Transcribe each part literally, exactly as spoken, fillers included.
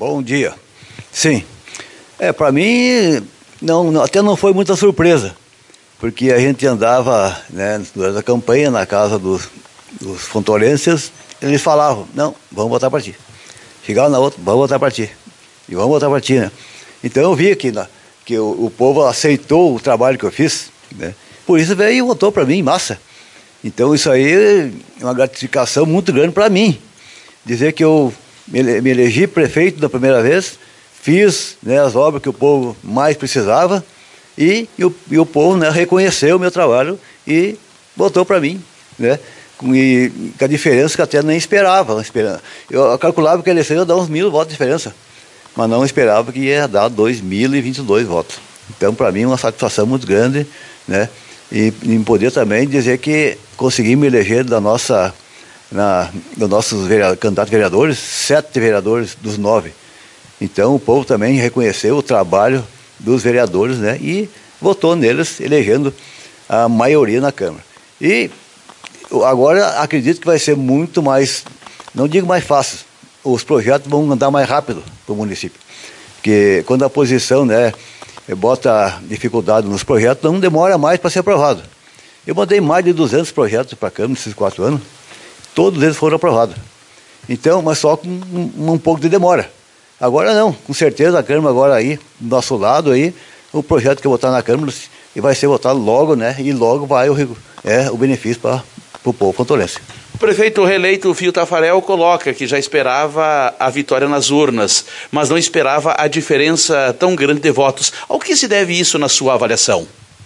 Bom dia. Sim. É, para mim, não, não, até não foi muita surpresa, porque a gente andava, né, durante a campanha na casa dos, dos fontorenses, eles falavam, não, vamos votar para ti. Chegava na outra, vamos votar para ti. E vamos votar para ti, né? Então eu vi que, na, que o, o povo aceitou o trabalho que eu fiz, né? Por isso veio e votou para mim em massa. Então isso aí é uma gratificação muito grande para mim. Dizer que eu me, me elegi prefeito da primeira vez, fiz, né, as obras que o povo mais precisava e, e, o, e o povo, né, reconheceu o meu trabalho e votou para mim, né? E com a diferença que até nem esperava. Não esperava. Eu calculava que a eleição ia dar uns mil votos de diferença, mas não esperava que ia dar dois mil e vinte e dois votos. Então, para mim, uma satisfação muito grande, né? E em poder também dizer que consegui me eleger da nossa, na, dos nossos vereadores, candidatos vereadores, sete vereadores dos nove. Então, o povo também reconheceu o trabalho dos vereadores, né? E votou neles, elegendo a maioria na Câmara. E agora acredito que vai ser muito mais, não digo mais fácil, os projetos vão andar mais rápido para o município. Porque quando a oposição, né, bota dificuldade nos projetos, não demora mais para ser aprovado. Eu mandei mais de duzentos projetos para a Câmara nesses quatro anos, todos eles foram aprovados. Então, mas só com um, um pouco de demora. Agora não, com certeza a Câmara agora aí, do nosso lado aí, o projeto que eu botar na Câmara e vai ser votado logo, né, e logo vai o, é, o benefício para o povo fontorense. O prefeito reeleito Fio Tafarel coloca que já esperava a vitória nas urnas, mas não esperava a diferença tão grande de votos. Ao que se deve isso na sua avaliação?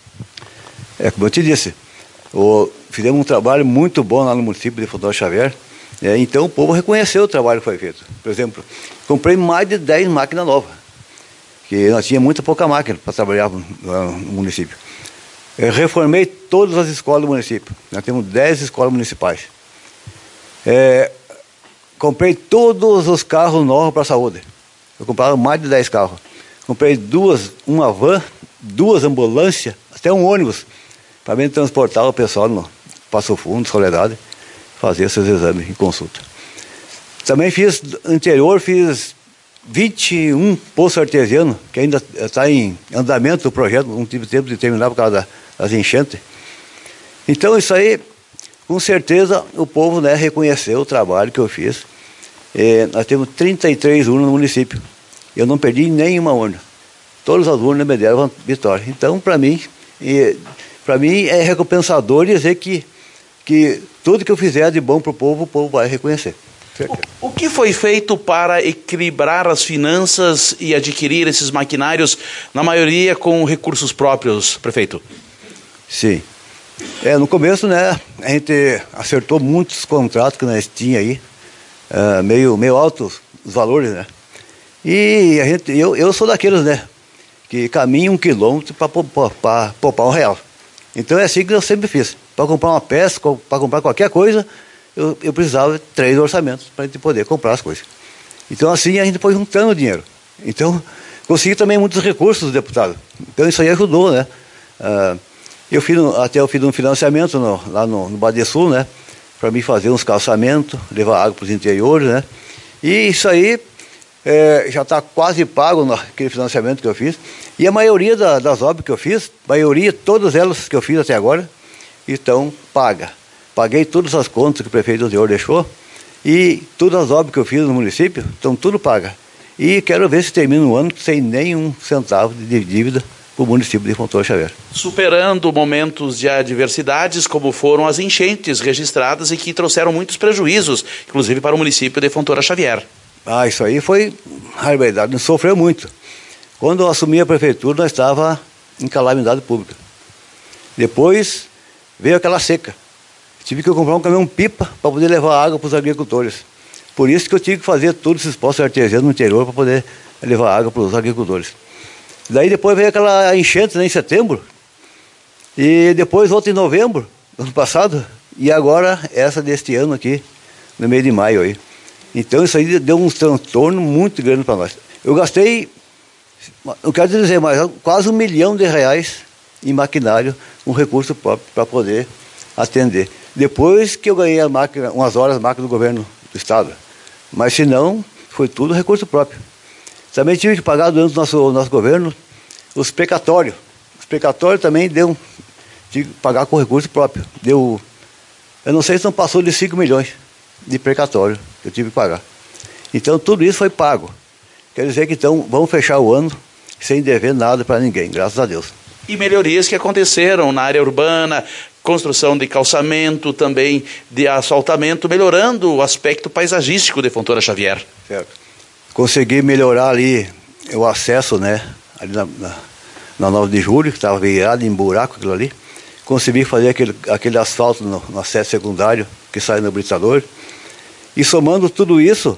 É, como eu te disse, o, fizemos um trabalho muito bom lá no município de Fontoura Xavier, é, então o povo reconheceu o trabalho que foi feito. Por exemplo, comprei mais de dez máquinas novas, que nós tínhamos muita pouca máquina para trabalhar no, no município. Eu reformei todas as escolas do município. Nós temos dez escolas municipais. É, comprei todos os carros novos para a saúde. Eu comprava mais de dez carros. Comprei duas, uma van, duas ambulâncias, até um ônibus, para bem transportar o pessoal no Passo Fundo, Soledade, fazer esses exames e consulta. Também fiz, no interior, fiz vinte e um poços artesianos, que ainda está em andamento o projeto, não tive tempo de terminar por causa das enchentes. Então isso aí, com certeza, o povo, né, reconheceu o trabalho que eu fiz. É, nós temos trinta e três urnas no município. Eu não perdi nenhuma urna. Todas as urnas me deram vitória. Então, para mim, para mim é recompensador dizer que, que tudo que eu fizer de bom para o povo, o povo vai reconhecer. O que foi feito para equilibrar as finanças e adquirir esses maquinários, na maioria com recursos próprios, prefeito? Sim. É, no começo, né, a gente acertou muitos contratos que nós tínhamos aí, uh, meio, meio altos os valores, né? E a gente, eu, eu sou daqueles, né, que caminha um quilômetro para poupar um real. Então é assim que eu sempre fiz. Para comprar uma peça, para comprar qualquer coisa, eu, eu precisava de três orçamentos para a gente poder comprar as coisas. Então assim a gente foi juntando dinheiro. Então consegui também muitos recursos, deputado. Então isso aí ajudou, né? Uh, eu fiz, até eu fiz um financiamento no, lá no, no Badesul, né? Para mim fazer uns calçamentos, levar água para os interiores, né? E isso aí é, já está quase pago naquele financiamento que eu fiz. E a maioria da, das obras que eu fiz, maioria, todas elas que eu fiz até agora, estão pagas. Paguei todas as contas que o prefeito anterior deixou e todas as obras que eu fiz no município estão tudo pagas. E quero ver se termina o ano sem nenhum centavo de dívida para o município de Fontoura Xavier. Superando momentos de adversidades, como foram as enchentes registradas e que trouxeram muitos prejuízos, inclusive para o município de Fontoura Xavier. Ah, isso aí foi a verdade, não sofreu muito. Quando eu assumi a prefeitura, nós estávamos em calamidade pública. Depois veio aquela seca. Tive que comprar um caminhão-pipa para poder levar água para os agricultores. Por isso que eu tive que fazer todos esses poços artesianos no interior para poder levar água para os agricultores. Daí depois veio aquela enchente, né, em setembro, e depois outra em novembro, do ano passado, e agora essa deste ano aqui, no mês de maio aí. Então isso aí deu um transtorno muito grande para nós. Eu gastei, eu quero dizer mais, quase um milhão de reais em maquinário, um recurso próprio para poder atender. Depois que eu ganhei a máquina, umas horas, a máquina do governo do estado. Mas se não, foi tudo recurso próprio. Também tive que pagar durante o nosso, nosso governo os precatórios. Os precatórios também deu, tive que pagar com recurso próprio. Deu, eu não sei se não passou de cinco milhões de precatório que eu tive que pagar. Então tudo isso foi pago. Quer dizer que então vamos fechar o ano sem dever nada para ninguém, graças a Deus. E melhorias que aconteceram na área urbana, construção de calçamento, também de asfaltamento, melhorando o aspecto paisagístico de Fontoura Xavier. Certo. Consegui melhorar ali o acesso, né, ali na, na, na nove de julho, que estava virado em buraco aquilo ali. Consegui fazer aquele, aquele asfalto no, no acesso secundário que sai no habilitador. E somando tudo isso,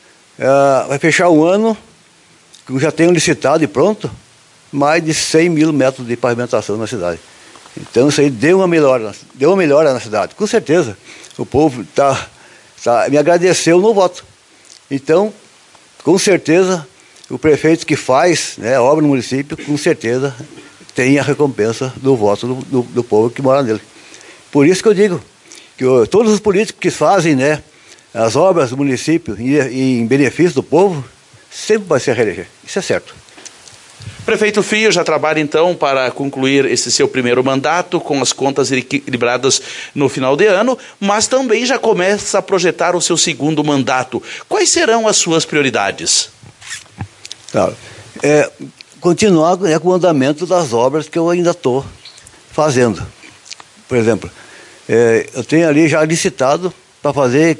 uh, vai fechar um ano, que já tenho licitado e pronto, mais de cem mil metros de pavimentação na cidade. Então isso aí deu uma melhora, deu uma melhora na cidade, com certeza. O povo tá, tá, me agradeceu no voto. Então, com certeza, o prefeito que faz, né, a obra no município, com certeza tem a recompensa do voto do, do, do povo que mora nele. Por isso que eu digo que eu, todos os políticos que fazem, né, as obras do município em, em benefício do povo, sempre vai se reeleger. Isso é certo. Prefeito Fio já trabalha então para concluir esse seu primeiro mandato com as contas equilibradas no final de ano, mas também já começa a projetar o seu segundo mandato. Quais serão as suas prioridades? Claro. É, continuar, né, com o andamento das obras que eu ainda estou fazendo. Por exemplo, é, eu tenho ali já licitado para fazer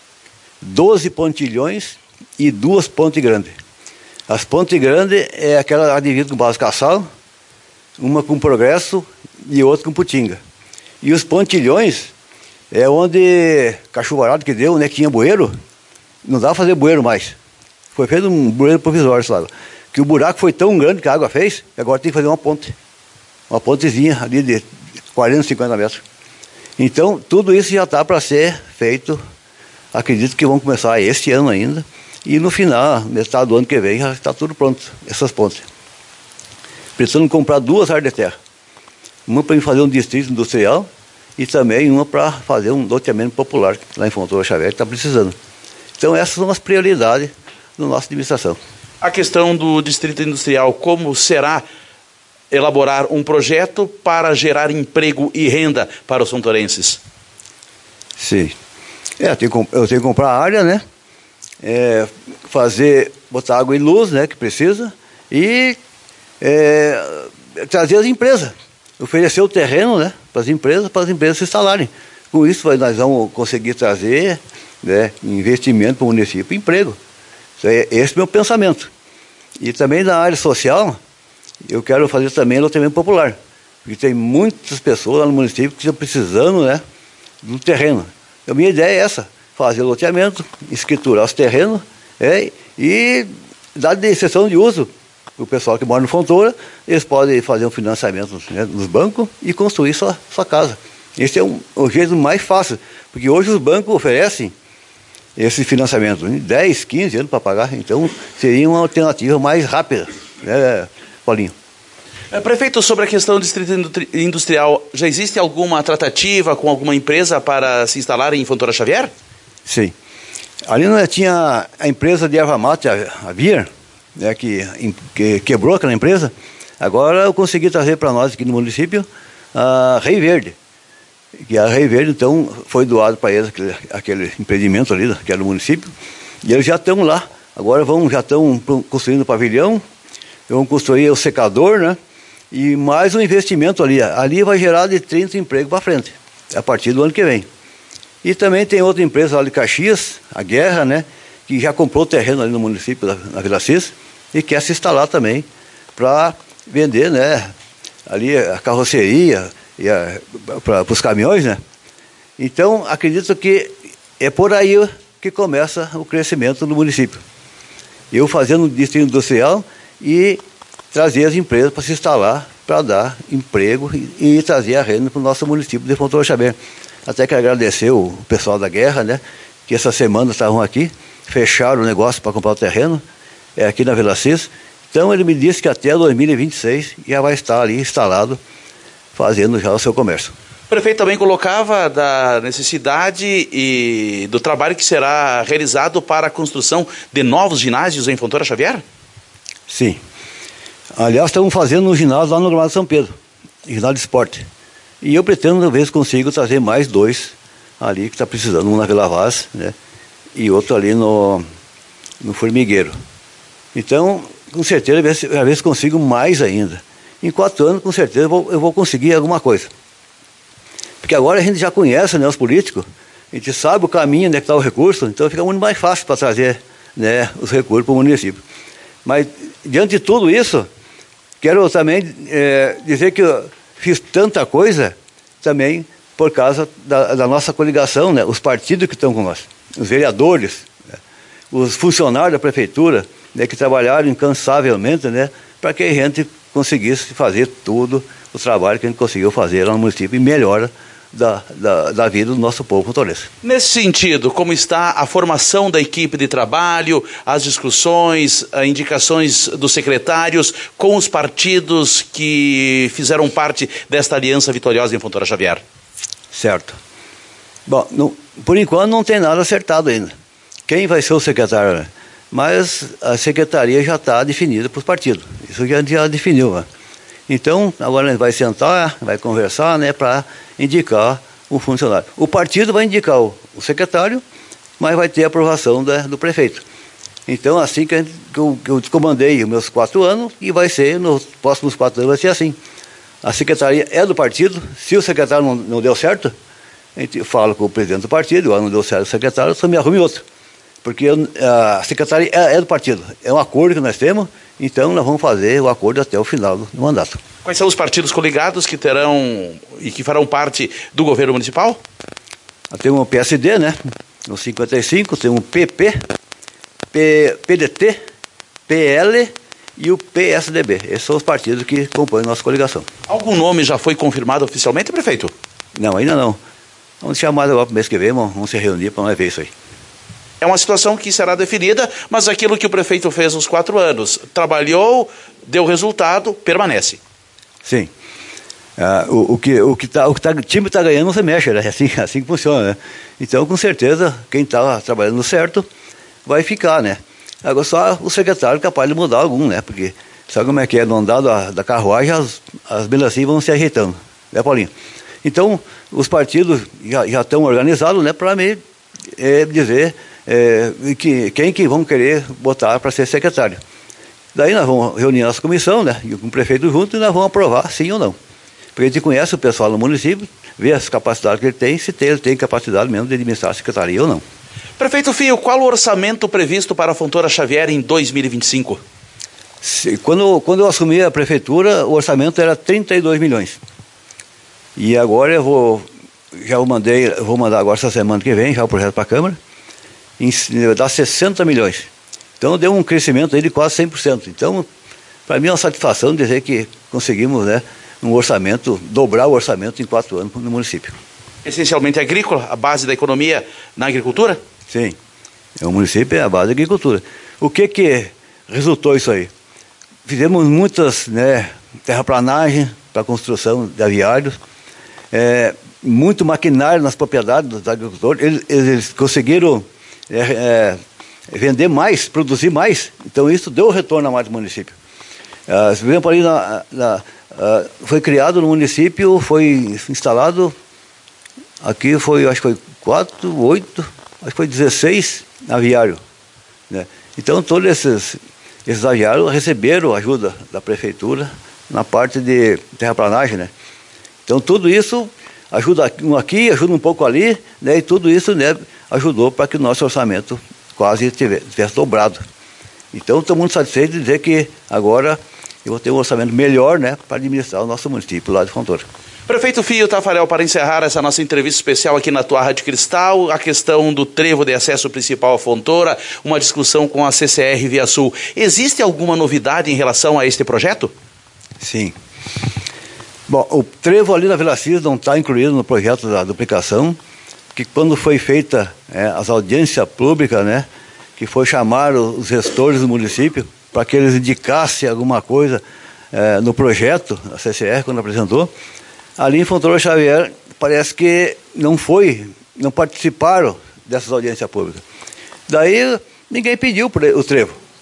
doze pontilhões e duas pontes grandes. As pontes grandes é aquela dividida com base caçal, uma com Progresso e outra com Putinga. E os pontilhões é onde cachoeirado que deu, né, que tinha bueiro, não dá para fazer bueiro mais. Foi feito um bueiro provisório, sabe? Que o buraco foi tão grande que a água fez, que agora tem que fazer uma ponte. Uma pontezinha ali de quarenta, cinquenta metros. Então, tudo isso já está para ser feito. Acredito que vão começar este ano ainda. E no final, metade do ano que vem, já está tudo pronto, essas pontes. Precisando comprar duas áreas de terra. Uma para fazer um distrito industrial e também uma para fazer um loteamento popular, lá em Fontoura Xavier, que está precisando. Então essas são as prioridades da nossa administração. A questão do distrito industrial, como será elaborar um projeto para gerar emprego e renda para os fontorenses? Sim. É, eu tenho, eu tenho que comprar a área, né? É, fazer, botar água e luz, né, que precisa, e é, trazer as empresas, oferecer o terreno, né, para as empresas, para as empresas se instalarem. Com isso nós vamos conseguir trazer, né, investimento para o município, emprego. Isso é, esse é o meu pensamento. E também na área social, eu quero fazer também loteamento popular, porque tem muitas pessoas lá no município que estão precisando, né, do terreno. A minha ideia é essa: fazer loteamento, escriturar os terrenos, é, e dar de exceção de uso. O pessoal que mora no Fontoura, eles podem fazer um financiamento, né, nos bancos e construir sua, sua casa. Esse é um, o jeito mais fácil, porque hoje os bancos oferecem esse financiamento em dez, quinze anos para pagar, então seria uma alternativa mais rápida, né, Paulinho? Prefeito, sobre a questão do distrito industrial, já existe alguma tratativa com alguma empresa para se instalar em Fontoura Xavier? Sim. Ali não tinha a empresa de erva mate, a, a Vir, né, que, que quebrou aquela empresa. Agora eu consegui trazer para nós aqui no município a Rei Verde. Que a Rei Verde, então, foi doado para eles aquele, aquele empreendimento ali, que era do município. E eles já estão lá. Agora vão, já estão construindo o pavilhão, vão construir o secador, né? E mais um investimento ali. Ali vai gerar de trinta empregos para frente, a partir do ano que vem. E também tem outra empresa lá de Caxias, a Guerra, né, que já comprou terreno ali no município, da, na Vila Cis, e quer se instalar também para vender, né, ali a carroceria e para os caminhões, né. Então, acredito que é por aí que começa o crescimento do município. Eu fazendo um distrito industrial e trazer as empresas para se instalar, para dar emprego e, e trazer a renda para o nosso município de Fontoura Xavier. Até que agradecer o pessoal da Guerra, né, que essa semana estavam aqui, fecharam o negócio para comprar o terreno, é, aqui na Vila Cis. Então ele me disse que até dois mil e vinte e seis já vai estar ali instalado, fazendo já o seu comércio. O prefeito também colocava da necessidade e do trabalho que será realizado para a construção de novos ginásios em Fontoura Xavier? Sim. Aliás, estamos fazendo um ginásio lá no Gramado São Pedro, ginásio de esporte. E eu pretendo, talvez, consigo trazer mais dois ali que está precisando, um na Vila Vaz, né? E outro ali no, no Formigueiro. Então, com certeza, às vezes consigo mais ainda. Em quatro anos, com certeza, eu vou, eu vou conseguir alguma coisa. Porque agora a gente já conhece, né, os políticos, a gente sabe o caminho onde é que está o recurso, então fica muito mais fácil para trazer, né, os recursos para o município. Mas, diante de tudo isso, quero também é, dizer que eu fiz tanta coisa também por causa da, da nossa coligação, né, os partidos que estão com nós, os vereadores, né, os funcionários da prefeitura, né, que trabalharam incansavelmente, né, para que a gente conseguisse fazer tudo o trabalho que a gente conseguiu fazer lá no município e melhora da, da, da vida do nosso povo motorista. Nesse sentido, como está a formação da equipe de trabalho, as discussões, as indicações dos secretários com os partidos que fizeram parte desta aliança vitoriosa em Fontoura Xavier? Certo. Bom, não, por enquanto não tem nada acertado ainda. Quem vai ser o secretário, né? Mas a secretaria já está definida para os partidos. Isso já, já definiu, né? Então, agora a gente vai sentar, vai conversar, né, para indicar o funcionário. O partido vai indicar o, o secretário, mas vai ter a aprovação da, do prefeito. Então, assim que, a gente, que, eu, que eu comandei os meus quatro anos, e vai ser, nos próximos quatro anos vai ser assim. A secretaria é do partido. Se o secretário não, não deu certo, a gente fala com o presidente do partido, agora não deu certo o secretário, só me arrume outro. Porque a secretaria é, é do partido, é um acordo que nós temos, então nós vamos fazer o acordo até o final do mandato. Quais são os partidos coligados que terão e que farão parte do governo municipal? Tem o P S D, né? No cinquenta e cinco, tem o P P, P, PDT, P L e o P S D B. Esses são os partidos que compõem a nossa coligação. Algum nome já foi confirmado oficialmente, prefeito? Não, ainda não. Vamos chamar agora para o mês que vem, vamos se reunir para nós ver isso aí. É uma situação que será definida, mas aquilo que o prefeito fez nos quatro anos, trabalhou, deu resultado, permanece. Sim. Ah, o, o que o que tá, o que tá, o time está ganhando não se mexe, né? É assim, assim que funciona, né? Então, com certeza, quem está trabalhando certo vai ficar, né? Agora só o secretário é capaz de mudar algum, né? Porque sabe como é que é? No andar da, da carruagem, as, as melancias vão se ajeitando, né, Paulinho? Então, os partidos já, já estão organizados, né? Para me é, dizer... É, que, quem que vão querer botar para ser secretário. Daí nós vamos reunir a nossa comissão, né, e com o prefeito junto, e nós vamos aprovar sim ou não. Porque a gente conhece o pessoal do município, vê as capacidades que ele tem, se tem, ele tem capacidade mesmo de administrar a secretaria ou não. Prefeito Fio, qual o orçamento previsto para a Fontoura Xavier em dois mil e vinte e cinco? Se, quando, quando eu assumi a prefeitura, o orçamento era trinta e dois milhões. E agora eu vou, já eu mandei, eu vou mandar agora essa semana que vem, já o projeto para a Câmara, dá sessenta milhões. Então deu um crescimento aí de quase cem por cento. Então, para mim é uma satisfação dizer que conseguimos, né, um orçamento, dobrar o orçamento em quatro anos no município. Essencialmente agrícola, a base da economia na agricultura? Sim, o município é a base da agricultura. O que que resultou isso aí? Fizemos muitas, né, terraplanagem para construção de aviários, é, muito maquinário nas propriedades dos agricultores. Eles, eles conseguiram É, é, vender mais, produzir mais, então isso deu retorno a mais do município. Uh, por exemplo, ali na, na, uh, foi criado no município, foi instalado, aqui foi, acho que foi quatro, oito, acho que foi dezesseis aviários, né? Então todos esses, esses aviários receberam ajuda da prefeitura na parte de terraplanagem, né? Então tudo isso ajuda um aqui, ajuda um pouco ali, né? E tudo isso, né, ajudou para que o nosso orçamento quase tivesse, tivesse dobrado. Então, estou muito satisfeito de dizer que agora eu vou ter um orçamento melhor, né, para administrar o nosso município lá de Fontoura. Prefeito Fio Tafarel, para encerrar essa nossa entrevista especial aqui na tua Rádio Cristal, a questão do trevo de acesso principal a Fontoura, uma discussão com a C C R Via Sul. Existe alguma novidade em relação a este projeto? Sim. Bom, o trevo ali na Vila Cis não está incluído no projeto da duplicação, que quando foi feita é, as audiências públicas, né, que foi chamar os gestores do município para que eles indicassem alguma coisa é, no projeto, a C C R, quando apresentou, ali em Fontoura Xavier parece que não foi, não participaram dessas audiências públicas. Daí ninguém pediu o trevo.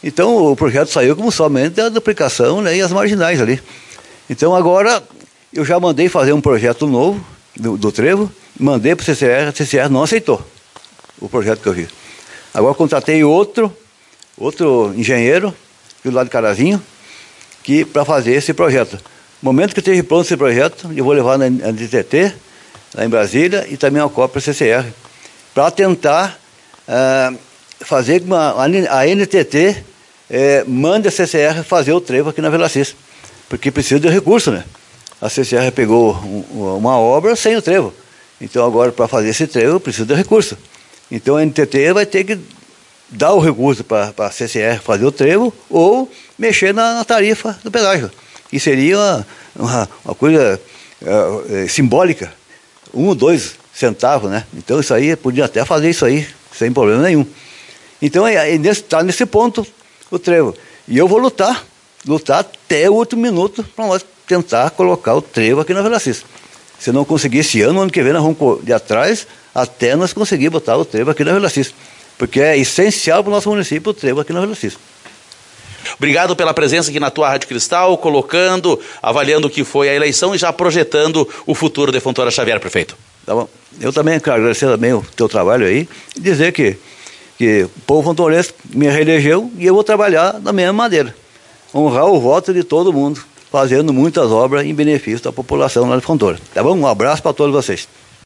Então o projeto saiu como somente a duplicação, né, e as marginais ali. Então agora eu já mandei fazer um projeto novo do, do trevo, mandei para o C C R, a C C R não aceitou o projeto que eu vi. Agora contratei outro, outro engenheiro, do lado de Carazinho, que para fazer esse projeto. No momento que esteja pronto esse projeto, eu vou levar na N T T, lá em Brasília, e também uma cópia para a C C R, para tentar uh, fazer com que a N T T eh, mande a C C R fazer o trevo aqui na Vila Assis, porque precisa de recurso, né? A C C R pegou um, uma obra sem o trevo, então agora para fazer esse trevo precisa de recurso. Então a N T T vai ter que dar o recurso para a C C R fazer o trevo ou mexer na, na tarifa do pedágio. E seria uma, uma, uma coisa uh, simbólica, um ou dois centavos, né? Então isso aí, podia até fazer isso aí, sem problema nenhum. Então está nesse ponto o trevo. E eu vou lutar, lutar até o último minuto para nós tentar colocar o trevo aqui na Vila Assis. Se não conseguir esse ano, ano que vem nós vamos de atrás até nós conseguir botar o trevo aqui na Vila Assis. Porque é essencial para o nosso município o trevo aqui na Vila Assis. Obrigado pela presença aqui na tua Rádio Cristal, colocando, avaliando o que foi a eleição e já projetando o futuro de Fontoura Xavier, prefeito. Tá bom. Eu também quero agradecer também o teu trabalho aí e dizer que, que o povo fontourense me reelegeu e eu vou trabalhar da mesma maneira. Honrar o voto de todo mundo, fazendo muitas obras em benefício da população lá de Fontoura. Tá bom? Um abraço para todos vocês.